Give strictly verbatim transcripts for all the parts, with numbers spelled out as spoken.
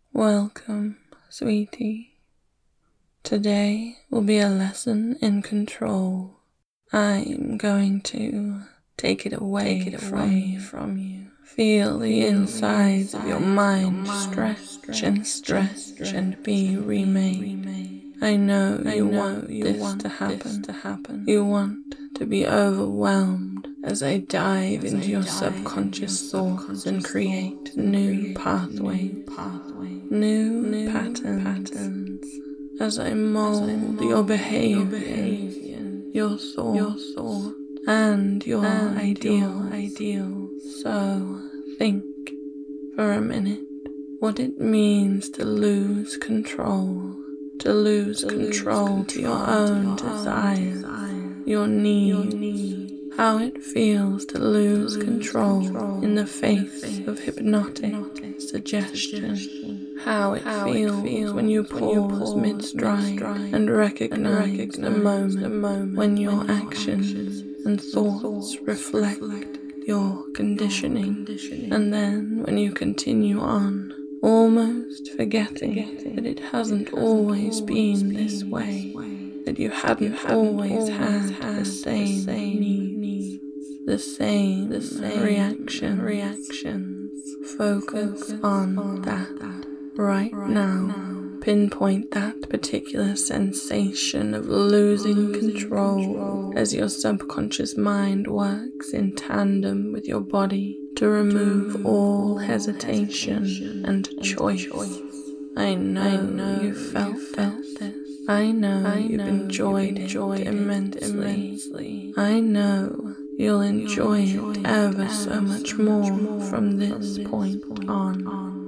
Welcome, sweetie. Today will be a lesson in control. I'm going to take it away, take it from, away from you. Feel the Feel insides of your mind, your mind stretch, stretch and stretch, stretch and be and remade. remade. I know I you know want, you this, want to happen. this to happen. You want to be overwhelmed as I dive as into I your dive subconscious into your thoughts subconscious and create new create pathways, new, pathways, new, new patterns, patterns as I mold, as I mold your behavior, your, behavior, your thoughts, your thought, and your and ideals. ideals. So think for a minute what it means to lose control, to lose, to control, lose control to your own your desires, desires, your needs, your needs, how it feels to lose, to lose control, control in the face, in the face of hypnotic, hypnotic suggestion. suggestion. How it, How feels, it feels when you pause, when you pause mid-stride, mid-stride and recognize, and recognize the, moment the moment when your, when your actions, actions and thoughts, thoughts reflect, reflect your conditioning. your conditioning. And then when you continue on, almost forgetting, forgetting that it hasn't, it hasn't always, always been this way, way, that you hadn't, you hadn't always, always had, had the same, the same needs, needs, the same, the same reaction, reactions. Focus, Focus on, on that. that. Right, right now, now, pinpoint that particular sensation of losing, losing control, control as your subconscious mind works in tandem with your body to remove, to remove all hesitation, hesitation and, and choice. choice. I know, I know you felt, you felt this. I know I you've know enjoyed, enjoyed it, it immensely. immensely. I know you'll enjoy, you'll enjoy it ever, ever so much, so more, much more from this, from this point, point on. on.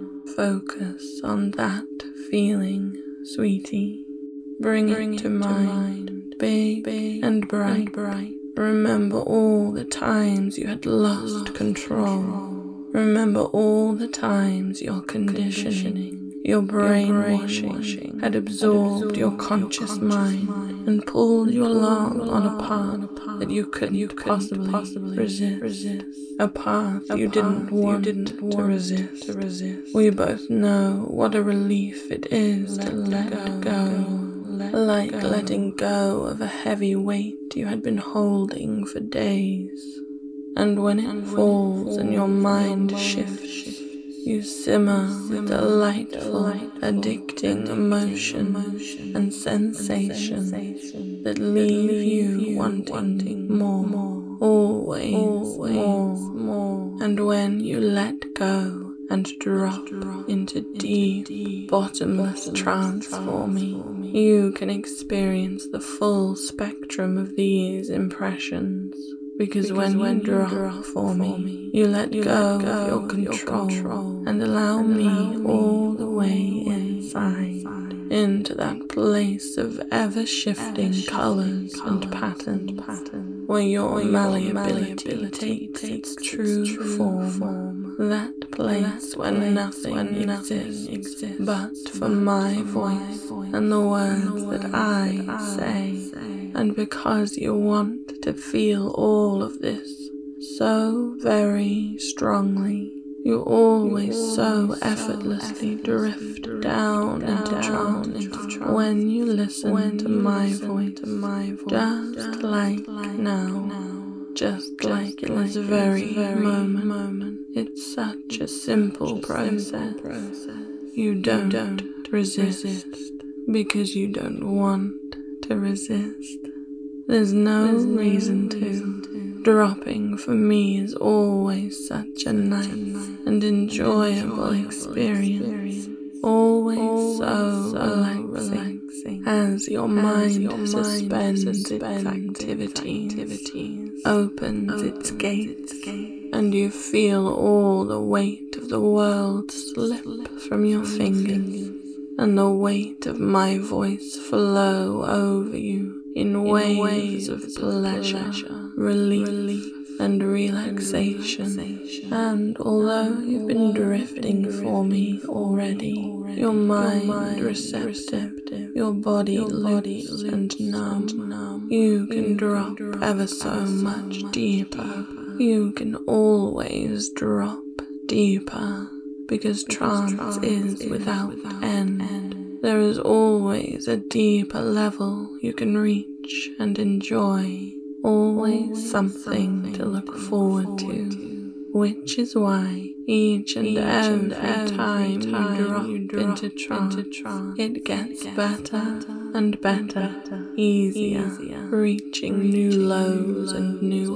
Focus on that feeling, sweetie. Bring, Bring it, to, it mind, to mind, big, big and, bright. and bright. Remember all the times you had lost, lost control. control. Remember all the times your conditioning, conditioning your brainwashing, brainwashing had absorbed, absorbed your conscious, your conscious mind, mind and pulled you along on a path that you couldn't, you couldn't possibly, possibly resist. resist. A path a you path didn't want, you didn't want to, resist. to resist. We both know what a relief it is let to let go, go. Let like go. letting go of a heavy weight you had been holding for days. And when it, and falls, when it falls and your mind, your mind shifts, shifts, you simmer, simmer with delightful, delightful addicting, addicting emotion, emotion and sensation, and sensation that leave, that leave you, you wanting, wanting more, more, always, always more, more. And when you let go and drop, drop into deep, deep bottomless, bottomless trance for me, you can experience the full spectrum of these impressions. Because, because when, when you drop, drop for me, me you let you go, let go of your control, your control and allow and me allow all the way inside, inside into that place of ever-shifting ever colours and, and patterns, pattern, where your where malleability, malleability takes its true, true form. form. That place where nothing, where nothing exists, exists but for my, for voice, my voice and the words, and the words that, I that I say. say. And because you want to feel all of this so very strongly, you always, you always so effortlessly so drift, drift down, down into trance, into trance when you listen, when to, you my listen voice, to my voice, just, just like, like now, now, just, just like in this very, very moment. moment. It's such a simple, such a process. simple process. You don't, you don't resist, resist because you don't want to resist. There's no, There's no reason, to. reason to. Dropping for me is always such a such nice, a nice and enjoyable, enjoyable experience. experience. Always, always so, so relaxing, relaxing as your as mind your suspends, mind suspends its activities, activities opens, opens its gates, its gate, and you feel all the weight of the world slip from your fingers, fingers and the weight of my voice flow over you in, in waves, waves of pleasure, pleasure relief, relief and, relaxation. and relaxation. And although and you've been drifting, drifting for me already, already your mind, your mind receptive, receptive, your body, your body loose and numb, and numb, you can you drop, can drop ever so much, much deeper. deeper. You can always drop deeper. because trance is without end. There is always a deeper level you can reach and enjoy, always something to look forward to, which is why each and every time you drop into trance, it gets better and better, easier, reaching new lows and new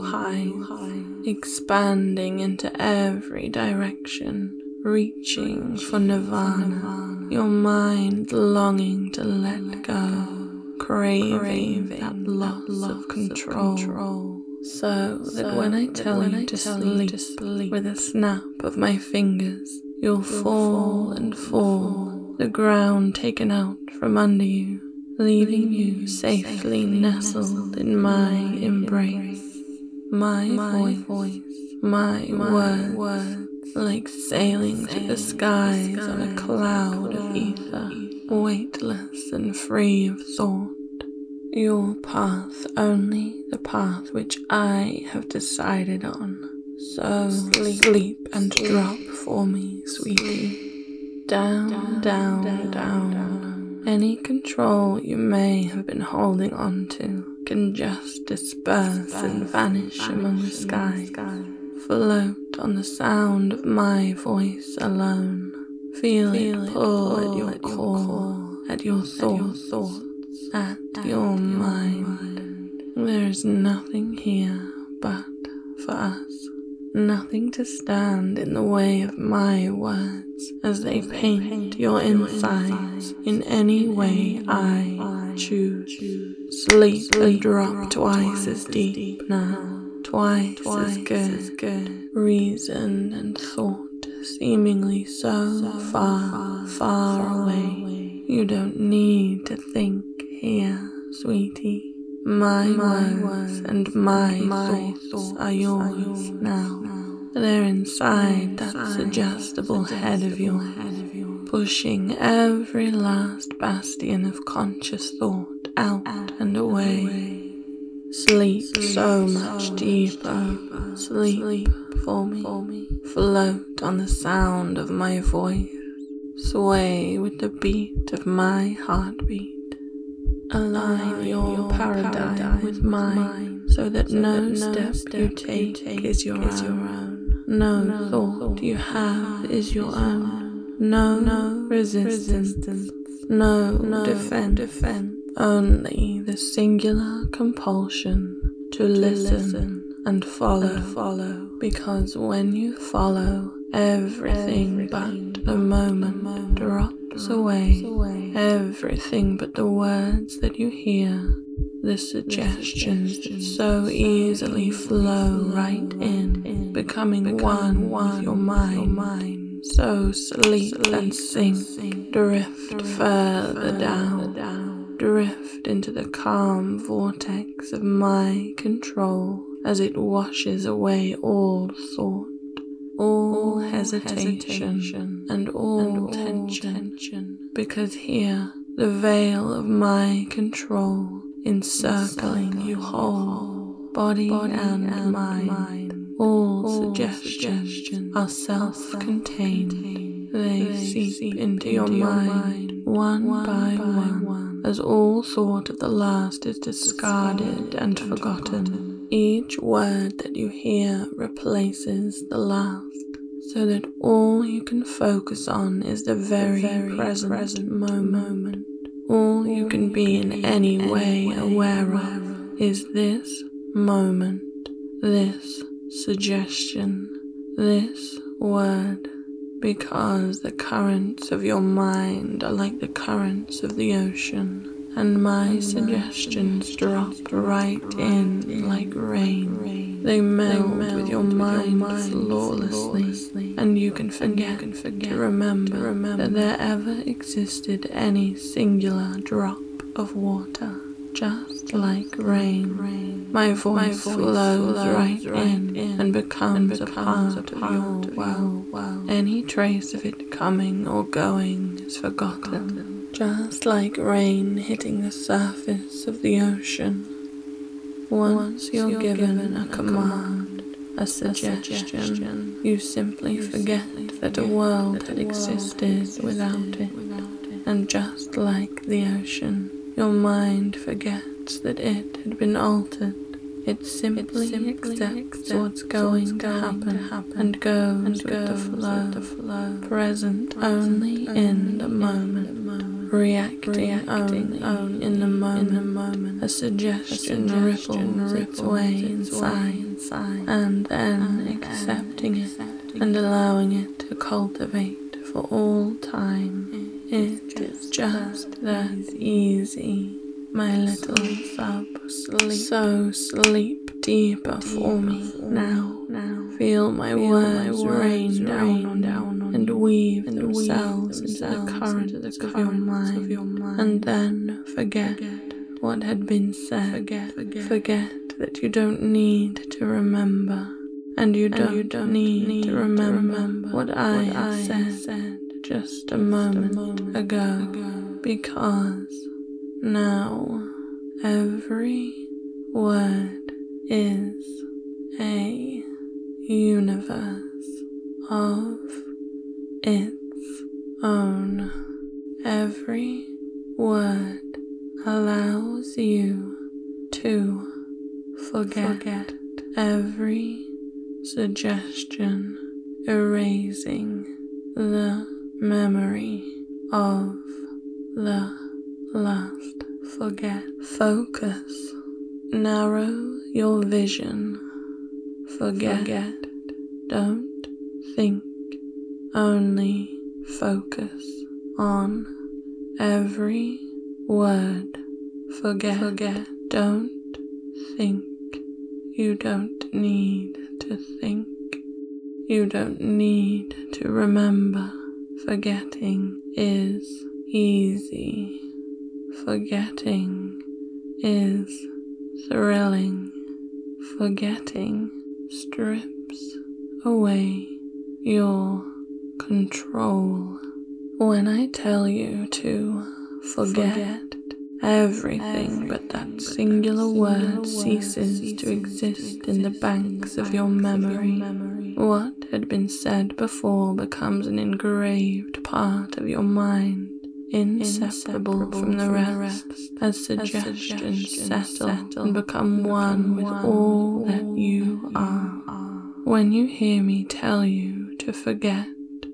highs, expanding into every direction, reaching for nirvana, your mind longing to let go, craving that loss of control, so that when I tell you to sleep with a snap of my fingers, you'll fall and fall, the ground taken out from under you, leaving you safely nestled in my embrace. My voice, my words, like sailing to the skies on a cloud of ether, weightless and free of thought. Your path only the path which I have decided on. So sleep and drop for me, sweetie. Down, down, down. Any control you may have been holding on to can just disperse and vanish among the sky. Float on the sound of my voice alone. Feel it pull at your core, at your thoughts, at your mind. There is nothing here but for us. Nothing to stand in the way of my words as they paint your insides in any way I choose. Sleep and drop twice as deep now, twice as good. Reason and thought seemingly so far, far away. You don't need to think here, sweetie. My, my words and my, my thoughts are yours now. They're inside that suggestible head of yours, pushing every last bastion of conscious thought out and away. Sleep so much deeper. Sleep for me. Float on the sound of my voice. Sway with the beat of my heartbeat. Align your paradigm with mine, so that no step you take is your own. No thought you have is your own. No resistance, no defense. Only the singular compulsion to listen and follow. Because when you follow, everything but the moment drops away. Everything but the words that you hear, the suggestions that so easily flow right in, becoming one with your mind. So sleep and sink, drift further down, drift into the calm vortex of my control as it washes away all thought, all hesitation, and all tension, because here the veil of my control encircling you whole, body and mind, all suggestions are self-contained. They seep into your mind one by one, as all thought of the last is discarded and forgotten. Each word that you hear replaces the last, so that all you can focus on is the very, very present, present moment. All you can be in any way aware of is this moment, this suggestion, this word, because the currents of your mind are like the currents of the ocean, and my suggestions drop right in like rain. They meld with your mind flawlessly, and you can forget to remember that there ever existed any singular drop of water. Just like rain, my voice flows right in and becomes a part of your world. Any trace of it coming or going is forgotten. Just like rain hitting the surface of the ocean. Once you're given a command, a suggestion. You simply forget that a world had existed without it, and just like the ocean, your mind forgets that it had been altered. It simply, it simply accepts, accepts what's going, what's going to happen, happen and goes, and goes with, the flow, with the flow, present, present only, only in the moment, in the moment. Reacting, reacting only, only in the moment, in the moment. A suggestion, a suggestion ripples, ripples its way inside, inside and then and accepting it accepting and allowing it to cultivate for all time. It is just that easy. My little sub, sleep, so sleep deeper, deeper for me for now. Now, feel my feel words, my words rain down on down on and weave and themselves weave into the current into the of, your mind, of your mind, and then forget, forget what had been said. Forget, forget, forget that you don't need to remember, and you don't, and you don't need, need to remember, to remember what, what I have said, said just a moment, a moment ago, ago, because now every word is a universe of its own. Every word allows you to forget, forget every suggestion, erasing the memory of the last. Forget. Focus. Narrow your vision. Forget. Forget. Don't think. Only focus on every word. Forget. Forget. Don't think. You don't need to think. You don't need to remember. Forgetting is easy. Forgetting is thrilling. Forgetting strips away your control. When I tell you to forget, forget everything, everything but that but singular, that word, singular word ceases, ceases to exist, to exist in the banks, in the of, your memory. of your memory. What had been said before becomes an engraved part of your mind, inseparable, inseparable from the rest, rest as suggestions, suggestions settle, settle and become and one with one all with that all you that are. are. When you hear me tell you to forget,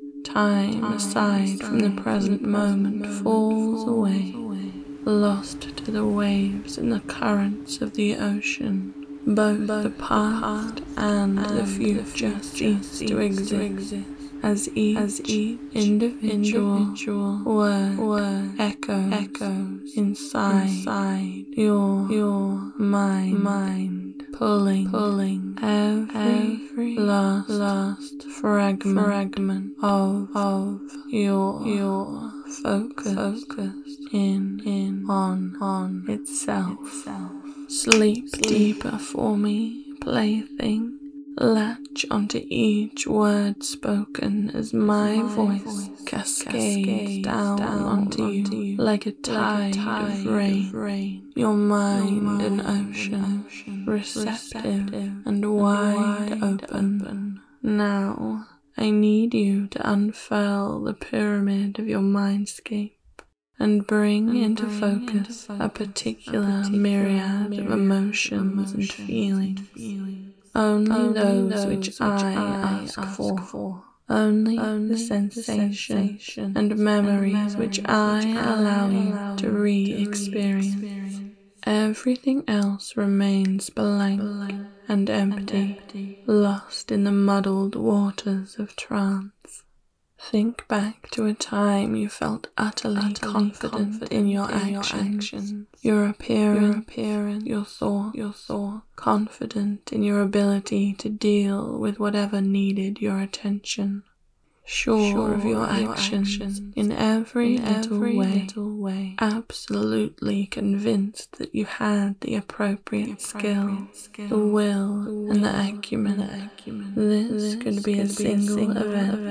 time, time aside, aside from the present, from the present moment, moment falls, falls away, away, lost to the waves and the currents of the ocean. Both, Both the past, the past and, and the future, the future cease to exist, to exist. As each, as each individual, individual word, word echoes, echoes inside, inside your, your mind, mind pulling, pulling every, every last, last fragment, fragment of, of your, your focus, focus in, in on, on itself. itself. Sleep, Sleep deeper for me, plaything. Latch onto each word spoken as my, my voice, voice cascades, cascades down, down onto, onto you, you like a tide, like a tide of, rain. of rain. Your mind, Your mind an ocean, ocean receptive, receptive and wide, wide open. open. Now I need you to unfurl the pyramid of your mindscape and bring, and into, bring focus into focus a particular, a particular myriad, myriad of emotions, emotions and feelings. And feelings. Only, Only those, those which, which I, I ask, ask for. for. Only, Only the sensation, the sensation and memories, and memories which, which I allow you allow to re-experience. Re Everything else remains blank, blank and, empty, and empty, lost in the muddled waters of trance. Think back to a time you felt utterly, utterly confident, confident in, your, in actions, your actions, your appearance, your, appearance, your thought, your thought, confident in your ability to deal with whatever needed your attention, sure, sure of your, your actions, actions in every, in little, every way, little way, absolutely convinced that you had the appropriate, the appropriate skill, skill, the will, the will and the acumen. And the acumen. This, this could be could a single, be a single event. event.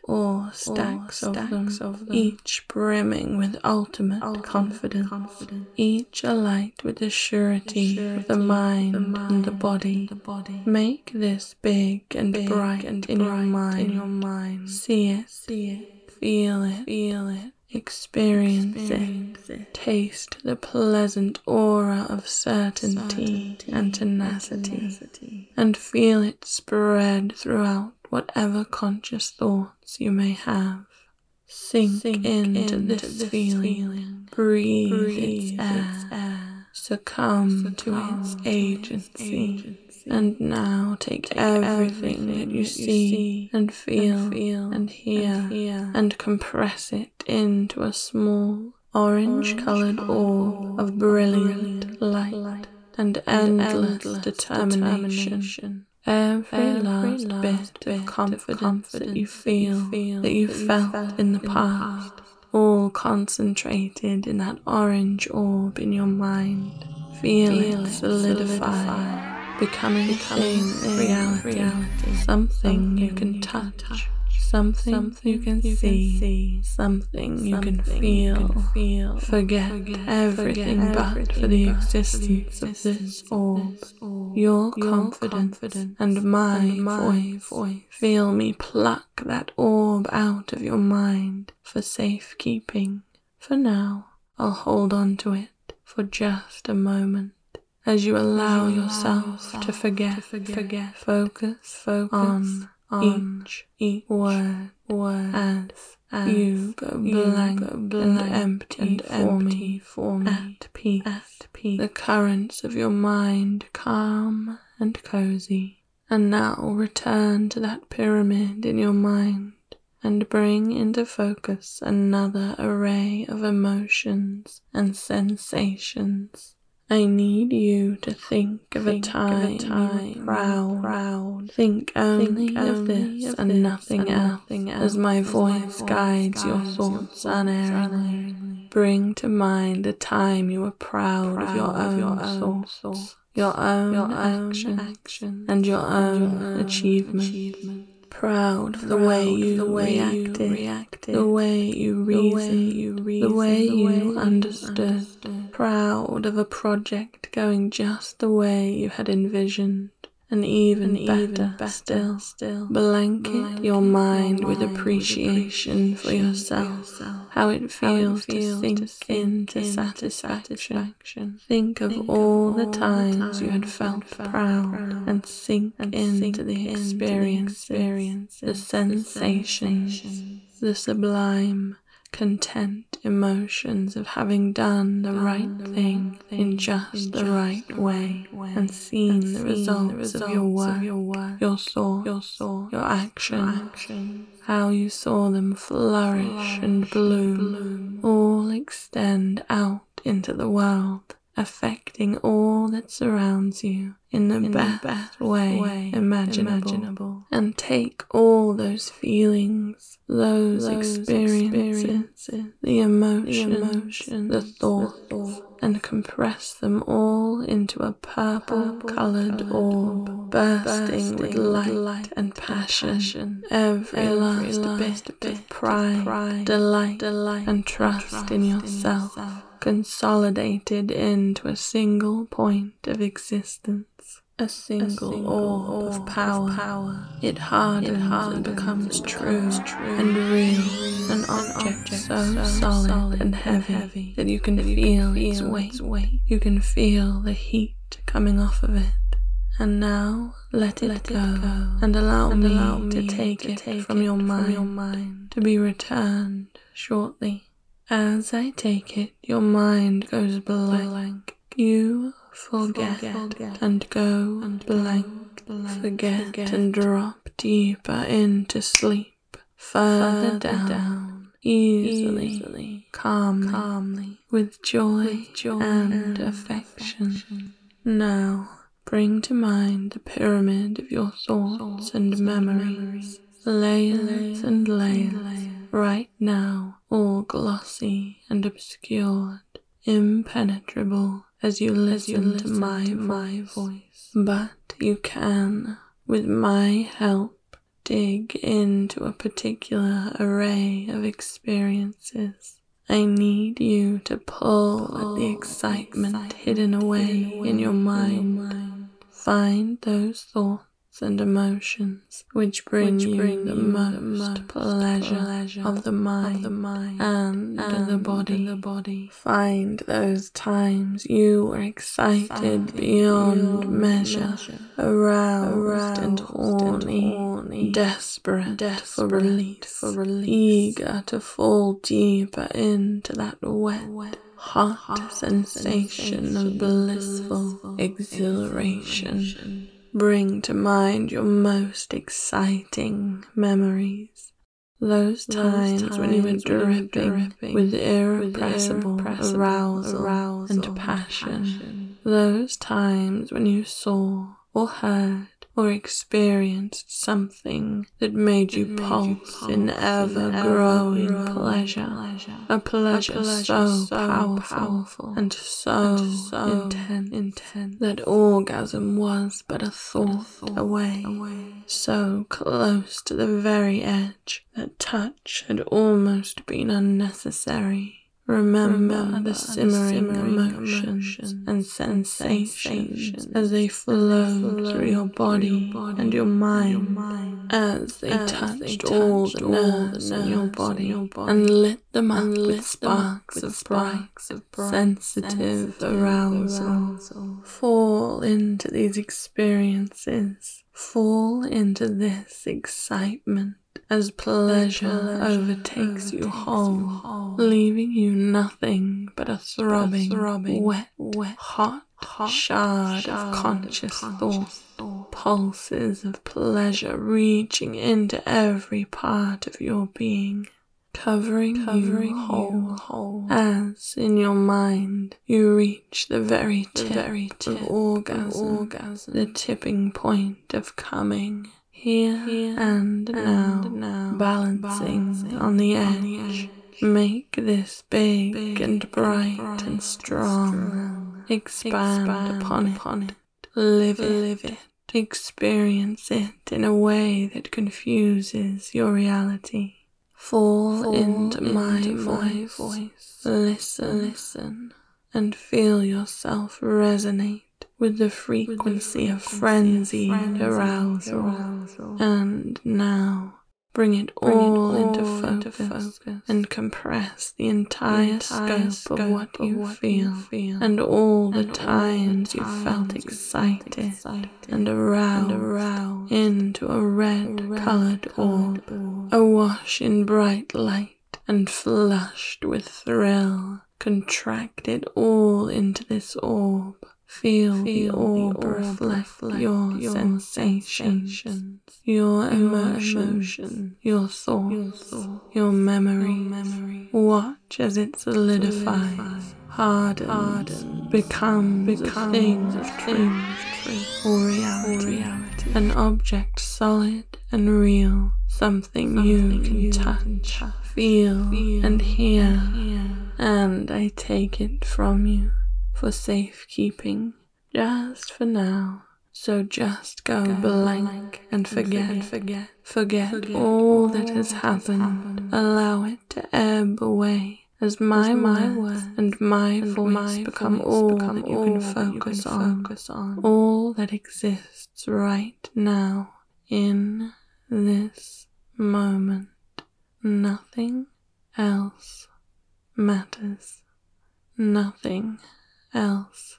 or stacks, or stacks of, them, of them, each brimming with ultimate, ultimate confidence, confidence, each alight with the surety, the surety of the mind, the mind and the body. The body. Make this big and big bright, and in, bright your mind. in your mind. See it, see it, feel it, feel it. Experience, Experience it. it, taste the pleasant aura of certainty, certainty and, tenacity, and tenacity, and feel it spread throughout whatever conscious thoughts you may have. Sink, Sink into, into this, this feeling, feeling. Breathe, Breathe its, air. its air, succumb, succumb to its agency. agency. And now take, take everything, everything that you, that you see and feel and, feel and, hear, and hear and compress it into a small orange-coloured orange orb of brilliant, brilliant light, light and, and endless, endless determination. determination. Every, Every last, last bit, bit of confidence, of confidence that you feel, that you, feel, that you that felt, felt in the in past, the past, all concentrated in that orange orb in your mind. Feel, feel it solidify. solidify. Becoming, becoming thing, reality, reality. Something, something you can you touch, touch. Something, something you can you see, see. Something, something you can feel, you can feel. Forget, forget everything forget but everything for the but existence, for the existence of this orb. orb. Your, Your confidence, confidence and my, and my voice. voice. Feel me pluck that orb out of your mind for safekeeping. For now, I'll hold on to it for just a moment. As you allow As you yourself, yourself to, forget, to forget, forget, focus, focus on, on each, each word, word as, as you go blank, go blank and empty, and for, empty me, for me, at peace, at peace. The currents of your mind calm and cozy. And now return to that pyramid in your mind and bring into focus another array of emotions and sensations. I need you to think of think a time, of a time you were proud, proud. Think only think of only this of and, this nothing, and else, nothing else, as my voice, my voice guides, guides your thoughts unerringly. Bring to mind a time you were proud, proud of your own, your own thoughts, thoughts, your own, your action, own action, and your own, and your own achievement. achievement. Proud of the way you the way reacted, you reacted, the way you reasoned, the way you, reasoned, the way the way you understood. understood. Proud of a project going just the way you had envisioned, and even, and better, even better still, still blanket, blanket your mind, your mind with appreciation, with appreciation for yourself, for yourself. How it feels, How it feels to sink, to sink into, into satisfaction. satisfaction. Think of Think all, of all the times, times you had felt, felt proud, proud and sink and into sink the experiences, the, experiences, the sensations, the, sensations, the sublime, content emotions of having done the, done right, the thing right thing in just, in the, just right the right way, and seen, and the, results the results of your work, of your, work your, thought, your thought, your actions, your actions, how you saw them flourish, flourish and, bloom, and bloom, all extend out into the world, affecting all that surrounds you in the, in best, the best way, way imaginable. imaginable. And take all those feelings, those, those experiences, experiences, the emotions, the, emotions, the thoughts, the thoughts, and compress them all into a purple-coloured orb, orb, bursting, bursting with light, light and passion. passion. Every, Every last, last bit, bit of pride, pride delight, delight, and trust, and trust in yourself. In yourself. Consolidated into a single point of existence, a single, a single orb, orb of power. Of power. It hardens, it hardens and becomes and true, becomes true and real, an object, object so, so solid, solid and heavy, heavy that you can that feel, you can feel its, weight. weight. You can feel the heat coming off of it. And now let it, let go, it go and allow and me, allow me to take to it take from, it your mind, from your mind to be returned shortly. As I take it, your mind goes blank. You forget, forget and go and blank. blank. Forget, forget and drop deeper into sleep. Further, Further down, down easily, easily, calmly, calmly, with joy, with joy and, and affection. affection. Now, bring to mind the pyramid of your thoughts, thoughts and, and memories. memories. Layers, layers and layers, and layers. Right now, all glossy and obscured, impenetrable as you listen, as you listen to, my, to my voice. But you can, with my help, dig into a particular array of experiences. I need you to pull, pull at the excitement, excitement hidden away, hidden away in your mind. In your mind. Find those thoughts and emotions which bring which you bring the, you most the most pleasure, pleasure of the mind, of the mind and, and the body. the body. Find those times you were excited, excited beyond, beyond measure, measure, aroused, aroused and horny, and horny desperate, desperate for release, for release, eager to fall deeper into that wet, wet hot, hot sensation, sensation of blissful, blissful exhilaration. exhilaration. Bring to mind your most exciting memories. Those times, Those times when you were dripping, dripping with irrepressible, with irrepressible arousal, arousal and passion. passion. Those times when you saw or heard or experienced something that made you that pulse, made you pulse in ever-growing ever pleasure. pleasure. A pleasure, a pleasure so, so powerful, powerful and so, and so intense, intense that orgasm was but a thought, a thought away, away, so close to the very edge that touch had almost been unnecessary. Remember, Remember the simmering, the simmering emotions, emotions and sensations, sensations as they flowed flow through your body, your body and your mind, and your mind as they as touched, they touched all the nerves in your body, your body and lit them up and lit with sparks of bright, of bright sensitive, sensitive arousal. arousal. Fall into these experiences. Fall into this excitement. As pleasure, pleasure overtakes, overtakes you whole, you whole, leaving you nothing but a throbbing, but a throbbing wet, wet, hot, hot shard, shard of conscious, of conscious thought, thought, pulses of pleasure reaching into every part of your being, covering, covering you whole, whole, as in your mind you reach the very tip, the very tip of orgasm, of orgasm, the tipping point of coming. Here, Here and, and now, now balancing, balancing on the edge. On the edge. Make this big, big and bright, bright and strong. strong. Expand, Expand upon, it. upon it. Live, Live it. it. Experience it in a way that confuses your reality. Fall, Fall into, into my, my voice. voice. Listen, listen, and feel yourself resonate with the frequency of frenzied arousal. arousal. And now, bring it bring all, it all into, focus into focus and compress the entire, the entire scope, scope of what, of you, what feel, you feel and all the and times all the you felt excited, excited and, aroused and aroused into a red-coloured orb, orb, awash in bright light and flushed with thrill. Contract it all into this orb. Feel, Feel the orb, the orb reflect, reflect your, your sensations, sensations, your emotion, your thoughts, your, thought, your, memory. your memory. Watch as it solidifies, solidifies hardens, hardens, becomes, becomes a thing of truth, truth or, reality, or reality, an object solid and real, something, something you can you touch, can touch feel, feel and hear, and hear, and I take it from you. For safekeeping, just for now. So just go, go blank, blank and forget, and forget, forget, forget all that has happened. happened. Allow it to ebb away as my, as my words and my and voice my become voice all become that you all can focus, you can on, focus on, all that exists right now in this moment. Nothing else matters. Nothing else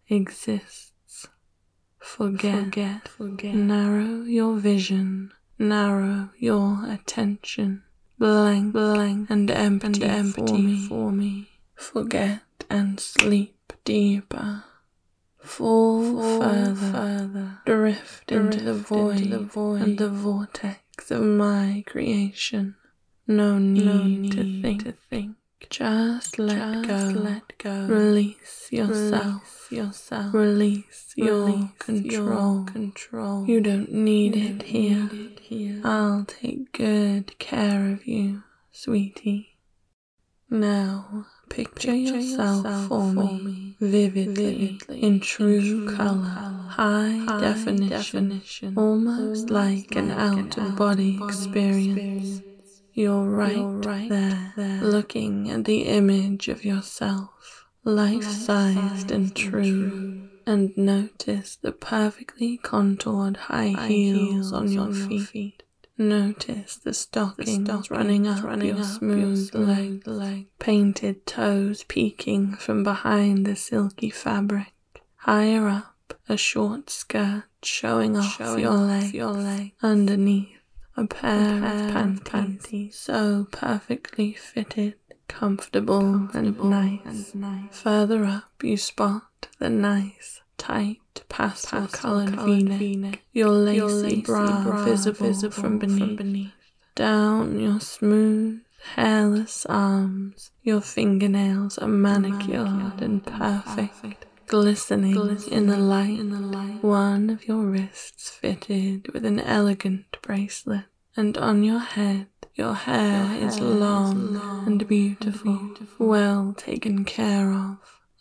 exists. Forget, forget, forget. Narrow your vision, narrow your attention. Blank, blank, and empty, and empty for, me. for me. Forget and sleep deeper. Fall, Fall further, further. Drift, Drift into, the void, into the void and the vortex of my creation. No need, no need to think. To think. Just let Just go, let go. Release yourself, Release yourself. Release your Release control. Your control. You don't need, you it, don't here. need it here. I'll take good care of you, sweetie. Now, picture, picture yourself, yourself for me, me, vividly, in true color, high definition, almost like an out-of-body experience. You're right there, looking at the image of yourself, life-sized and true, and notice the perfectly contoured high heels on your feet. Notice the stockings running up your smooth legs, painted toes peeking from behind the silky fabric. Higher up, a short skirt showing off your leg. Underneath, a pair of panties so perfectly fitted, comfortable and nice. Further up, you spot the nice, tight, pastel-colored V-neck, your lacy bra visible from beneath. Down your smooth, hairless arms, your fingernails are manicured and perfect, glistening in the light. One of your wrists fitted with an elegant bracelet, and on your head, your hair is long and beautiful, well taken care of,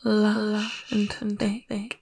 lush and thick,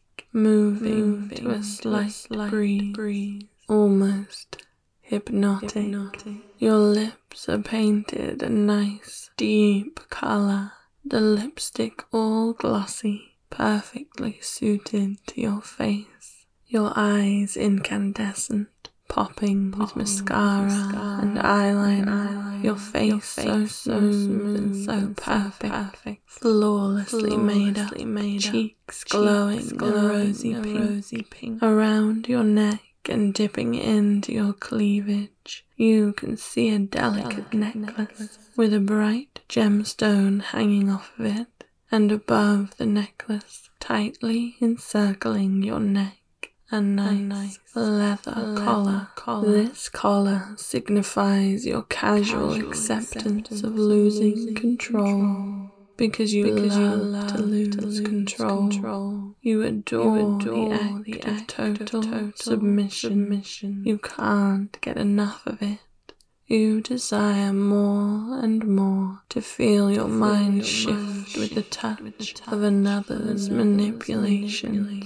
moving to a slight breeze, almost hypnotic. Your lips are painted a nice, deep color, the lipstick all glossy, perfectly suited to your face. Your eyes incandescent, popping with mascara and eyeliner. Your face so smooth and so perfect, flawlessly made up, cheeks glowing rosy pink. Around your neck and dipping into your cleavage, you can see a delicate necklace with a bright gemstone hanging off of it, and above the necklace, tightly encircling your neck, a nice leather collar. This collar signifies your casual acceptance of losing control, because you love to lose control. You adore the act of total submission. You can't get enough of it. You desire more and more to feel your mind shift with the touch of another's manipulation.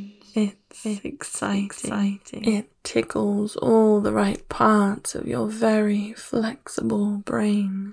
It's exciting. It tickles all the right parts of your very flexible brain.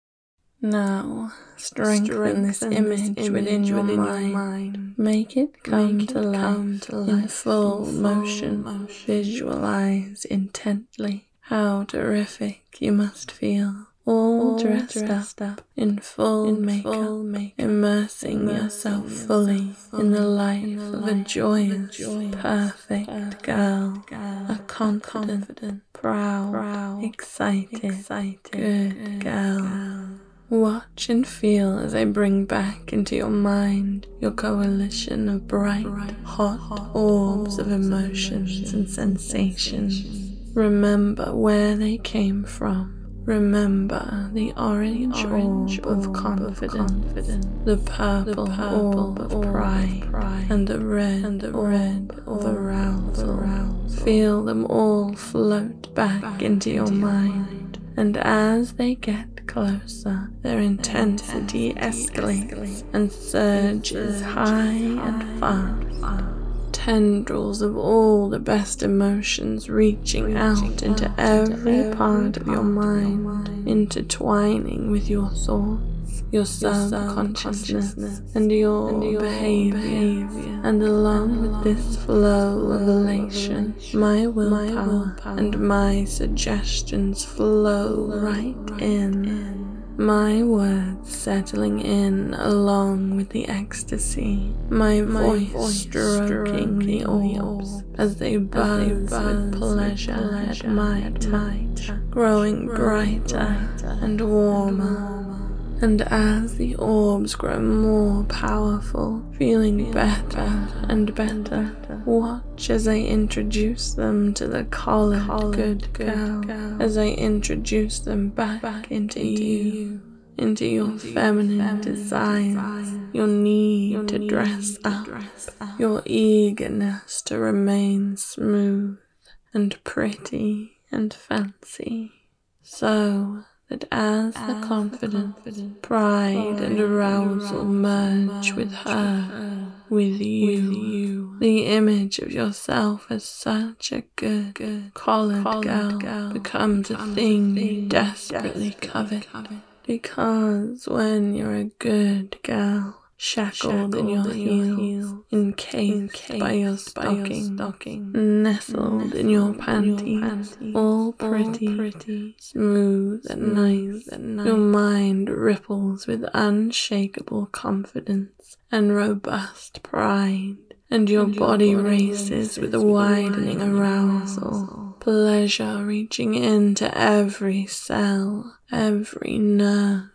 Now, strengthen this image within your mind. Make it come to life in full motion. Visualize intently how terrific you must feel, all dressed up in full makeup, immersing yourself fully in the life of a joyous, perfect girl, a confident, proud, excited, good girl. Watch and feel as I bring back into your mind your coalition of bright, hot orbs of emotions and sensations. Remember where they came from. Remember the orange orb of confidence, the purple orb of pride, and the red orb of arousal. Feel them all float back into your mind, and as they get closer, their intensity escalates and surges high and fast. Tendrils of all the best emotions reaching out into every part of your mind, intertwining with your thoughts, your subconsciousness, and your behavior. And along with this flow of elation, my willpower and my suggestions flow right in. My words settling in along with the ecstasy, my, my voice stroking the orbs as they buzz with pleasure at my touch, growing brighter and warmer. And as the orbs grow more powerful, feeling better and better, watch as I introduce them to the collared good girl, as I introduce them back into you, into your feminine desires, your need to dress up, your eagerness to remain smooth and pretty and fancy. So that as the confidence, pride and arousal merge with her, with you. With you. The image of yourself as such a good, good collared, collared girl, girl becomes, becomes a thing you desperately covet. covet. Because when you're a good girl, shackled, shackled in your in heels, heels encased, encased by your stocking, stocking nestled, nestled in your panties, in your panties all, pretty, all pretty, smooth and nice, and nice. Your mind ripples with unshakable confidence and robust pride, and your, and your body, body races, races with a widening, widening arousal, arousal, pleasure reaching into every cell, every nerve,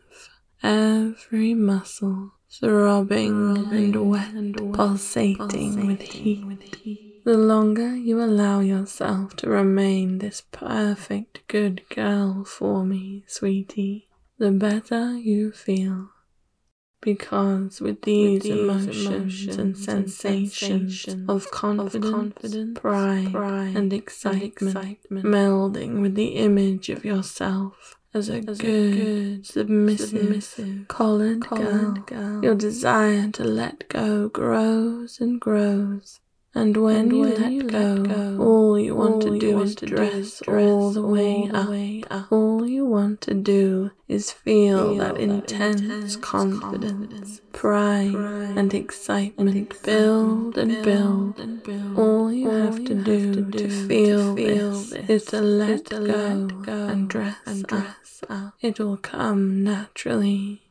every muscle, throbbing, throbbing and wet, and wet pulsating, pulsating with, heat. with heat. The longer you allow yourself to remain this perfect good girl for me, sweetie, the better you feel. Because with these, with these emotions, emotions and sensations, sensations of confidence, of confidence pride, pride, and excitement, and excitement melding with the image of yourself as a, as good, a good, submissive, submissive collared, collared girl, girl, your desire to let go grows and grows. And when, and you, when let you go, let go, all you want all to do is dress, dress all the way, all up. way up. All you want to do is feel, feel that, that intense, intense confidence, confidence pride, pride, and excitement, and excitement build, and build, build and build. All you, all have, you to have to do to feel, to feel this, this is to let, is to go, let go and dress, and dress up. up. It will come naturally,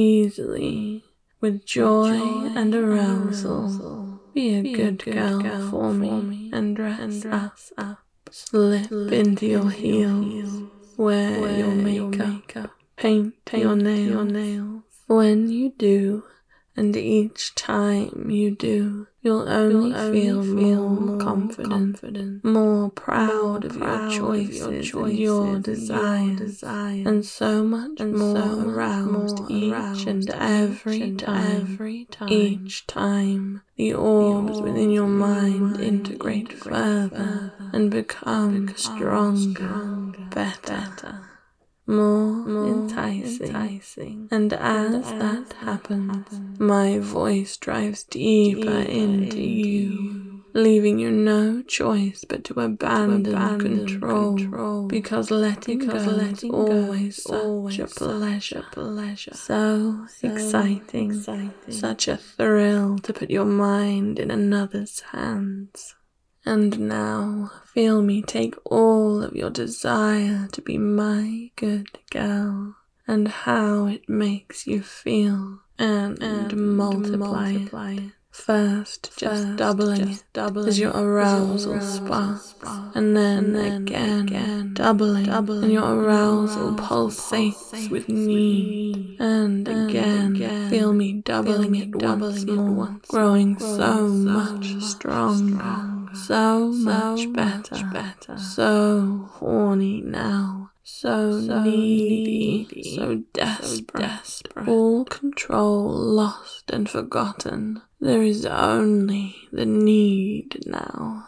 easily, with joy, with joy and arousal. And arousal. Be a, Be good, a good girl, girl for me, me and dress, and dress up. up. Slip, Slip into your heels, heels. Wear, Wear your makeup, your makeup. Paint, paint your, nails. your nails. When you do, and each time you do, you'll only, you'll only feel, feel more, more confident, confident, more proud, more of, proud your choices, of your choices and your desires, desires, and so much and more so aroused more each aroused and every and time, every time. Each time the orbs, the orbs within your mind, mind integrate, integrate further, further and become, become stronger, stronger better. better. More, more enticing. enticing. And as, and as that, that happens, happens, my voice drives deeper, deeper into, into you, you, leaving you no choice but to abandon, to abandon control, control, because letting because go letting is always such always a pleasure, pleasure. So, so exciting, exciting, such a thrill to put your mind in another's hands. And now, feel me take all of your desire to be my good girl, and how it makes you feel, and, and multiply, multiply it. it. First, just First, doubling just it doubling as your arousal sparks, and then, and then again, again doubling, doubling, and your arousal, arousal pulsates, pulsates with need, and, and again, again feel me doubling feel me it doubling once more, once growing, growing so much so stronger, stronger, so much so better, much better, so horny now. So, so needy, needy, so desperate, so desperate, all control lost and forgotten. There is only the need now.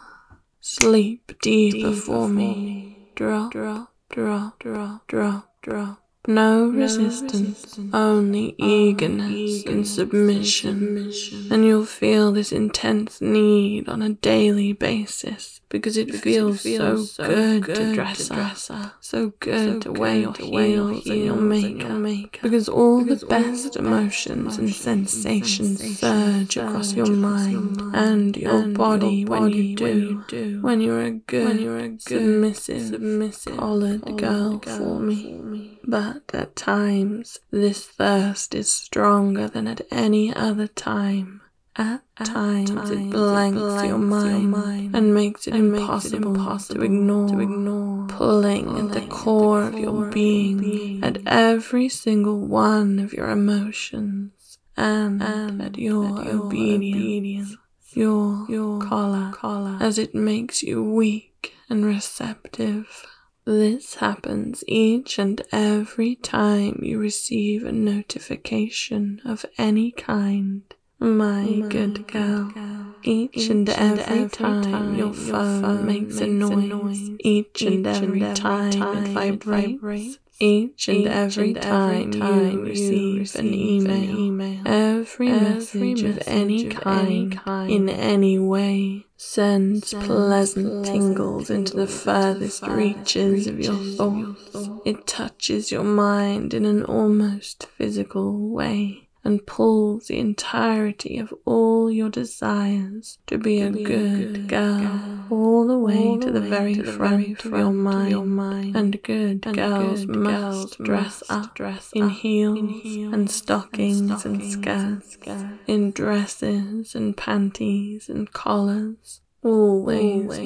Sleep deeper, deeper for me. me. Drop, drop, drop, drop, drop, drop. No, no resistance, resistance, only eagerness, eagerness and, submission. and submission. And you'll feel this intense need on a daily basis, because it, because feels, it feels so, so good, good to dress, to dress up, up, so good so to wear your to heels, heels and your makeup, and makeup. Because all because the best all emotions and sensations, sensations surge across your mind and your and body, your body when, you do, when you do, when you're a good, when you're a good submissive, submissive collared, collared girl, girl for me. For me. But at times, this thirst is stronger than at any other time. At, at times, times it blanks, it blanks your, mind your mind and makes it, and impossible, makes it impossible to ignore, to ignore pulling, pulling at the core, at the core of your being, being, at every single one of your emotions, and, and at your, at your obedience, obedience, your, your collar, collar, as it makes you weak and receptive. This happens each and every time you receive a notification of any kind. My, My good girl, girl. Each, each and every, every time, time your phone, your phone makes, makes a noise, noise. Each, each and every, every time, time it vibrates, vibrates Each and every time you receive an email, every message of any kind, in any way, sends pleasant tingles into the furthest reaches of your thoughts. It touches your mind in an almost physical way, and pulls the entirety of all your desires to be a good girl all the way to the very front of your mind. And good girls must dress up in heels and stockings and skirts, in dresses and panties and collars. Always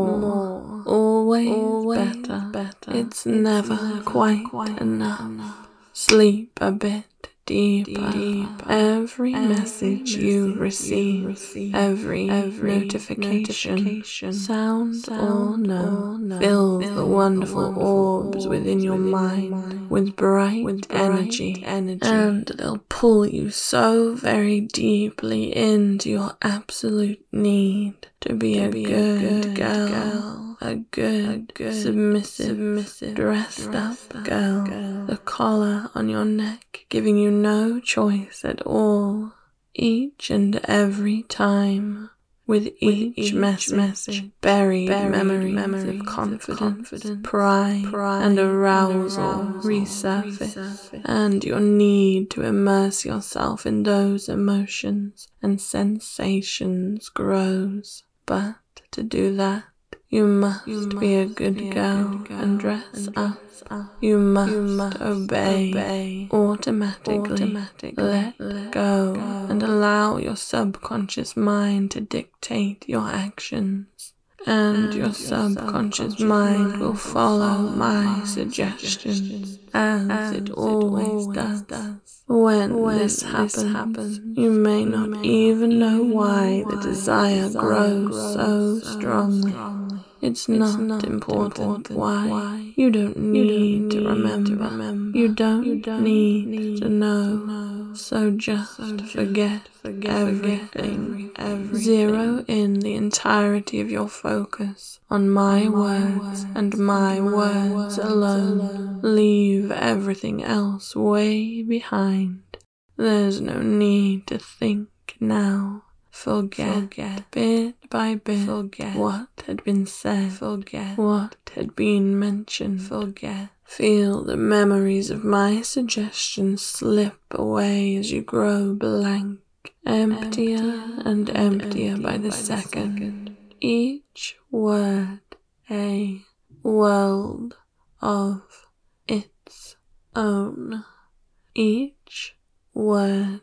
more, always better. It's never quite enough. Sleep a bit deeper. deeper. Every message you receive, every notification, sound or no, fills the wonderful orbs within your mind with bright energy, and they'll pull you so very deeply into your absolute need to be a good girl, a good, submissive, dressed up girl, the collar on your neck giving you no choice at all. Each and every time, with each, each message, buried, buried memories, memories of confidence, confidence pride, pride, and arousal, and arousal resurface, resurface, and your need to immerse yourself in those emotions and sensations grows. But to do that, you must, you must be a good, be girl, a good girl and dress, and dress up. up. You must, you must obey, obey automatically, automatically. Let, let go, go and allow your subconscious mind to dictate your actions. And, and your, your subconscious, subconscious mind, mind will follow my suggestions, suggestions as, as it always, always does. does. When, when this, happens, this happens, you may not you may even know why, why the desire, desire grows, grows so strongly. strongly. It's, it's not, not important, important why. why. You don't need, you don't need to, remember. to remember. You don't, you don't need, need to, know. to know. So just so forget, forget everything. everything. everything. Zero in the entirety of your focus on my, on my words, words and my, my words, words alone. alone. Leave everything else way behind. There's no need to think now. Forget, forget, bit by bit, forget what had been said, forget what had been mentioned, forget. Feel the memories of my suggestions slip away as you grow blank, emptier, emptier and emptier, emptier by the, by second. the second. Each word a world of its own. Each word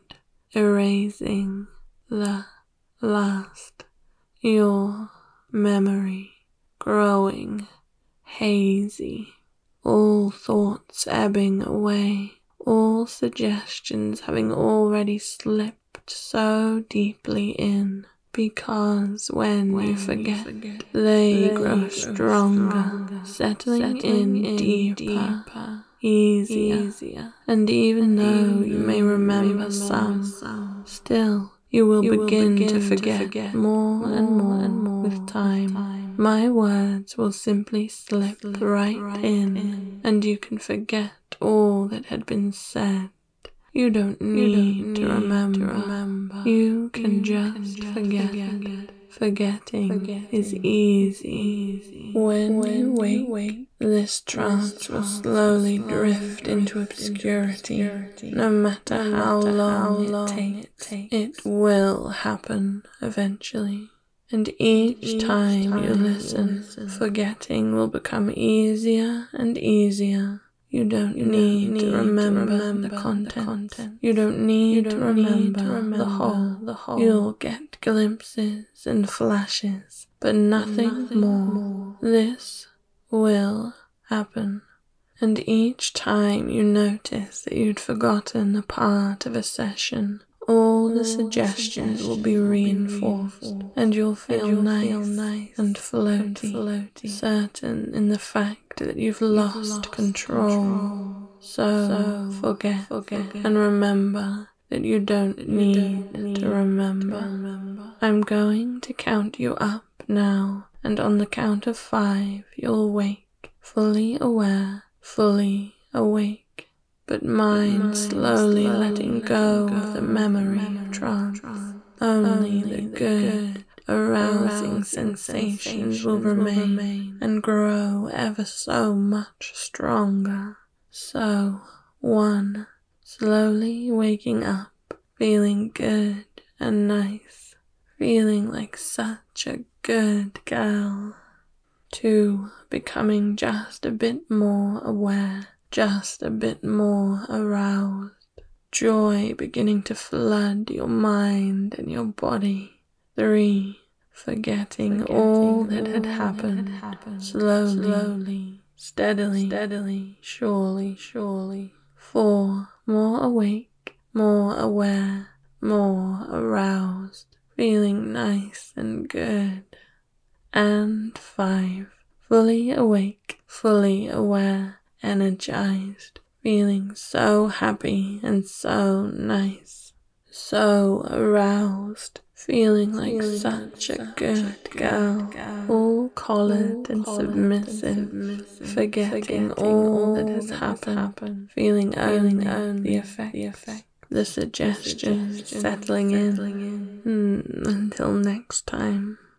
erasing the last, your memory growing hazy, all thoughts ebbing away, all suggestions having already slipped so deeply in, because when, when you, forget, you forget, they, they grow, grow stronger, stronger settling, settling in, in deeper, deeper easier, easier, and even and though even you may remember, remember some, some, still You will, you begin, will begin to forget, to forget more, more and more, and more with time. time. My words will simply slip, slip right, right in, in, and you can forget all that had been said. You don't need, you don't to, need remember. to remember. You can you just, can just forget. forget. Forgetting, Forgetting is easy. easy. When, when you wake, wake this trance, this trance will slowly drift into obscurity. obscurity. No matter, no how, matter long how long it takes, it, takes. it will happen eventually. And each, each time, time you listen, you listen, forgetting will become easier and easier. You don't you need, don't need to, remember to remember the content. The content. You don't need, you don't to, remember need to remember the whole. The whole. You'll get glimpses and flashes, but nothing, nothing more. more. This will happen. And each time you notice that you'd forgotten a part of a session, all the suggestions will be reinforced, and you'll feel, and you'll nice, feel nice and floaty, and floaty, certain in the fact that you've lost, you've lost control. control. So, so forget, forget, and remember that you don't, you need, don't need to, remember. to remember. I'm going to count you up now, and on the count of five you'll wake, fully aware, fully awake, but mind slowly letting go of the memory of trance. Only the good, arousing sensations will remain and grow ever so much stronger. So, one, slowly waking up, feeling good and nice, feeling like such a good girl. Two, becoming just a bit more aware, just a bit more aroused. Joy beginning to flood your mind and your body. Three, forgetting, forgetting all that all had happened, that had happened slowly, slowly, steadily, steadily, surely, surely. Four, more awake, more aware, more aroused, feeling nice and good. And five, fully awake, fully aware, energized, feeling so happy and so nice, so aroused, feeling like feeling such a good girl, girl, all collared and submissive, and submissive, forgetting, forgetting all that has that happened, happened, feeling only, only the effect, the effect. The suggestions, the suggestions settling, settling in, in. Mm, until next time.